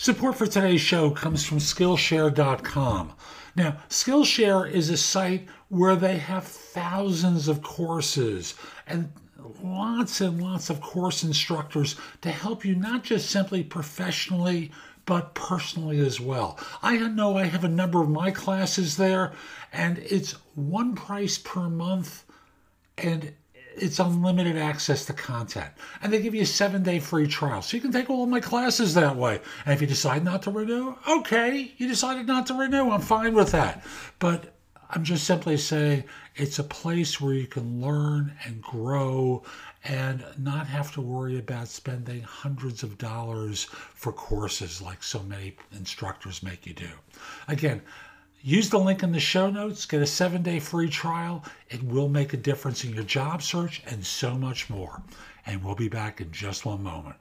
Support for today's show comes from Skillshare.com. Now, Skillshare is a site where they have thousands of courses and lots of course instructors to help you not just simply professionally, but personally as well. I know I have a number of my classes there, and it's one price per month, and it's unlimited access to content. And they give you a 7-day free trial. So you can take all of my classes that way. And if you decide not to renew, okay, you decided not to renew. I'm fine with that. But I'm just simply saying it's a place where you can learn and grow and not have to worry about spending hundreds of dollars for courses like so many instructors make you do. Again, use the link in the show notes, get a 7-day free trial. It will make a difference in your job search and so much more. And we'll be back in just one moment.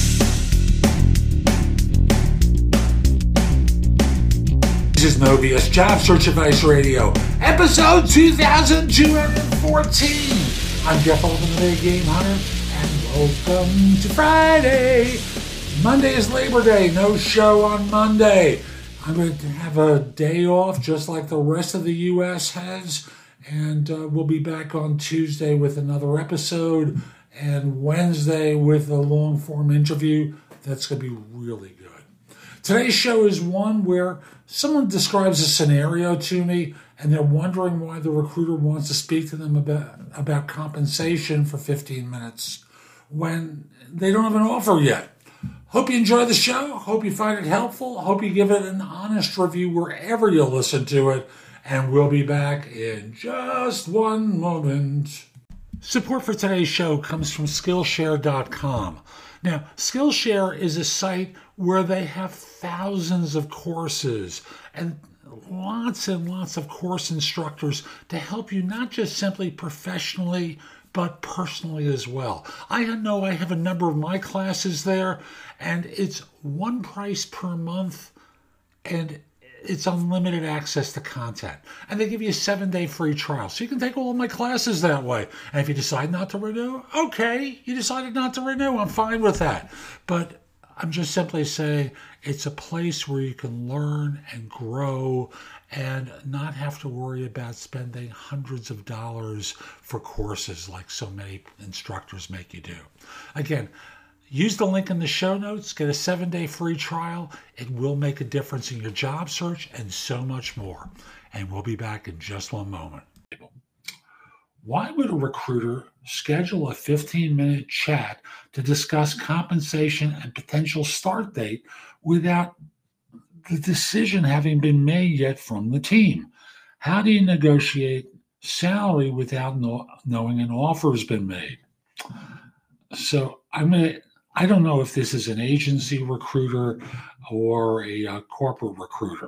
This is Mobius Job Search Advice Radio, episode 2214. I'm Jeff Altman, the Game Hunter, and welcome to Friday. Monday is Labor Day, no show on Monday. I'm going to have a day off just like the rest of the U.S. has, and we'll be back on Tuesday with another episode, and Wednesday with a long-form interview. That's going to be really good. Today's show is one where someone describes a scenario to me, and they're wondering why the recruiter wants to speak to them about compensation for 15 minutes when they don't have an offer yet. Hope you enjoy the show. Hope you find it helpful. Hope you give it an honest review wherever you listen to it. And we'll be back in just one moment. Support for today's show comes from Skillshare.com. Now, Skillshare is a site where they have thousands of courses and lots of course instructors to help you not just simply professionally, but personally as well. I know I have a number of my classes there, and it's one price per month, and it's unlimited access to content. And they give you a 7-day free trial. So you can take all of my classes that way. And if you decide not to renew, okay, you decided not to renew. I'm fine with that. But I'm just simply saying it's a place where you can learn and grow and not have to worry about spending hundreds of dollars for courses like so many instructors make you do. Again, use the link in the show notes, get a 7-day free trial. It will make a difference in your job search and so much more. And we'll be back in just one moment. Why would a recruiter schedule a 15-minute chat to discuss compensation and potential start date without the decision having been made yet from the team? How do you negotiate salary without knowing an offer has been made? So I don't know if this is an agency recruiter or a corporate recruiter.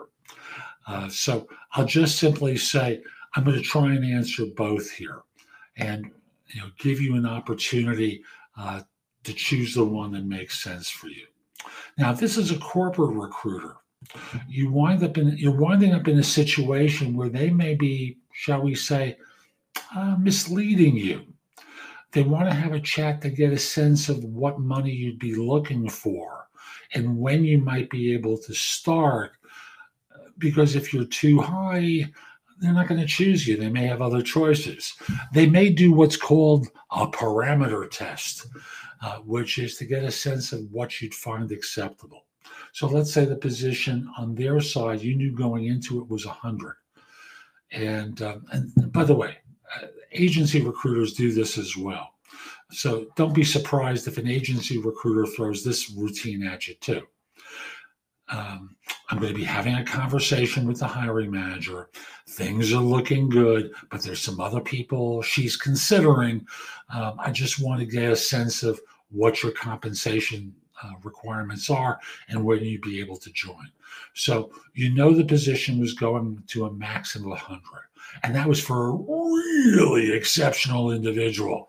So I'll just simply say I'm going to try and answer both here, and give you an opportunity to choose the one that makes sense for you. Now, if this is a corporate recruiter, you're winding up in a situation where they may be, shall we say, misleading you. They want to have a chat to get a sense of what money you'd be looking for and when you might be able to start. Because if you're too high, they're not going to choose you. They may have other choices. They may do what's called a parameter test, which is to get a sense of what you'd find acceptable. So let's say the position on their side, you knew going into it was 100. And by the way, agency recruiters do this as well. So don't be surprised if an agency recruiter throws this routine at you too. I'm going to be having a conversation with the hiring manager. Things are looking good, but there's some other people she's considering. I just want to get a sense of what your compensation requirements are and when you'd be able to join. So the position was going to a maximum of 100, and that was for a really exceptional individual.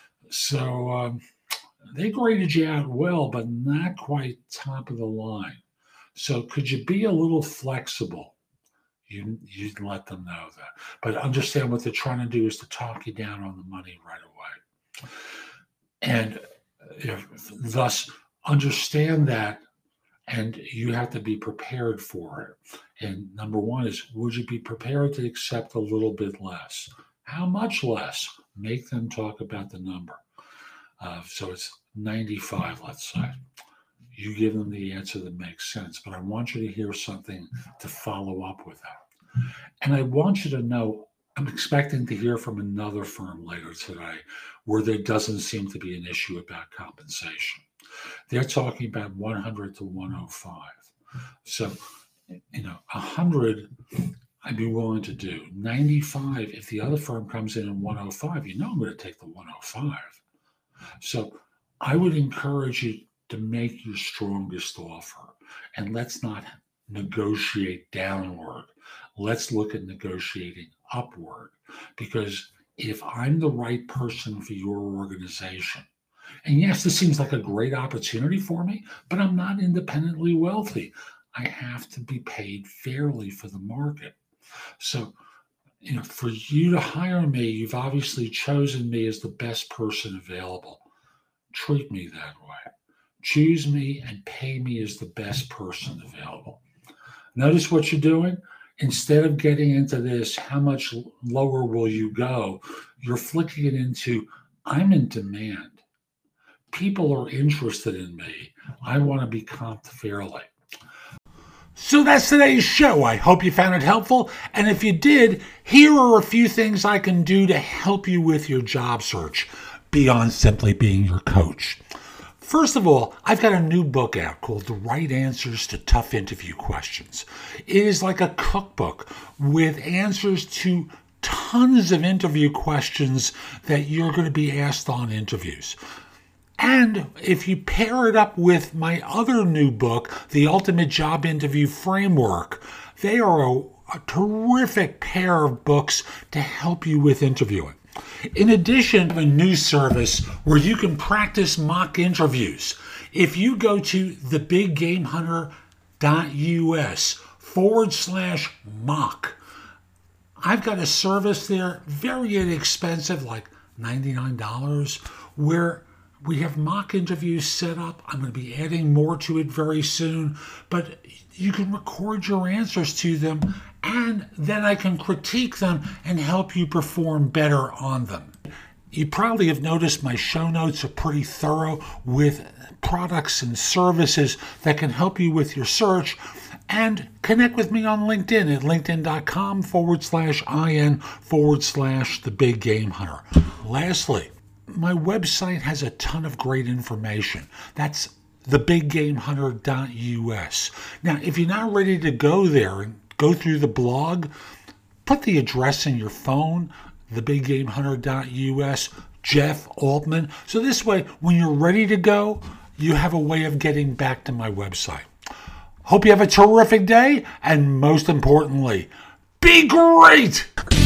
So they graded you out well, but not quite top of the line. So could you be a little flexible? You'd let them know that. But understand what they're trying to do is to talk you down on the money right away. And thus understand that And you have to be prepared for it. And number one is, would you be prepared to accept a little bit less? How much less? Make them talk about the number. So it's 95, let's say. You give them the answer that makes sense, but I want you to hear something to follow up with that. And I want you to know, I'm expecting to hear from another firm later today where there doesn't seem to be an issue about compensation. They're talking about 100 to 105. So, 100, I'd be willing to do. 95, if the other firm comes in at 105, I'm going to take the 105. So I would encourage you to make your strongest offer. And let's not negotiate downward. Let's look at negotiating upward. Because if I'm the right person for your organization, and yes, this seems like a great opportunity for me, but I'm not independently wealthy. I have to be paid fairly for the market. So, for you to hire me, you've obviously chosen me as the best person available. Treat me that way. Choose me and pay me as the best person available. Notice what you're doing? Instead of getting into this, how much lower will you go? You're flicking it into, I'm in demand. People are interested in me. I want to be comped fairly. So that's today's show. I hope you found it helpful. And if you did, here are a few things I can do to help you with your job search beyond simply being your coach. First of all, I've got a new book out called The Right Answers to Tough Interview Questions. It is like a cookbook with answers to tons of interview questions that you're going to be asked on interviews. And if you pair it up with my other new book, The Ultimate Job Interview Framework, they are a terrific pair of books to help you with interviewing. In addition, I have a new service where you can practice mock interviews. If you go to thebiggameHunter.us/mock, I've got a service there, very inexpensive, like $99, where we have mock interviews set up. I'm going to be adding more to it very soon, but you can record your answers to them, and then I can critique them and help you perform better on them. You probably have noticed my show notes are pretty thorough with products and services that can help you with your search. And connect with me on LinkedIn at linkedin.com/in/thebiggamehunter. Lastly, my website has a ton of great information. That's thebiggamehunter.us. Now, if you're not ready to go there and go through the blog, put the address in your phone, thebiggamehunter.us, Jeff Altman. So this way, when you're ready to go, you have a way of getting back to my website. Hope you have a terrific day, and most importantly, be great!